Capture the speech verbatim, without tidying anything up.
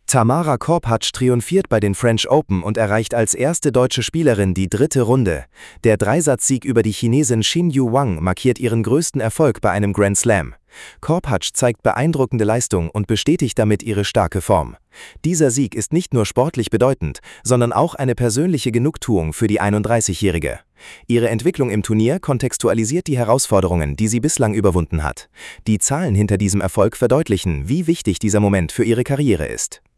Tamara Korpatsch triumphiert bei den French Open und erreicht als erste deutsche Spielerin die dritte Runde. Der Dreisatzsieg über die Chinesin Xin Yu Wang markiert ihren größten Erfolg bei einem Grand Slam. Korpatsch zeigt beeindruckende Leistung und bestätigt damit ihre starke Form. Dieser Sieg ist nicht nur sportlich bedeutend, sondern auch eine persönliche Genugtuung für die einunddreißigjährige. Ihre Entwicklung im Turnier kontextualisiert die Herausforderungen, die sie bislang überwunden hat. Die Zahlen hinter diesem Erfolg verdeutlichen, wie wichtig dieser Moment für ihre Karriere ist.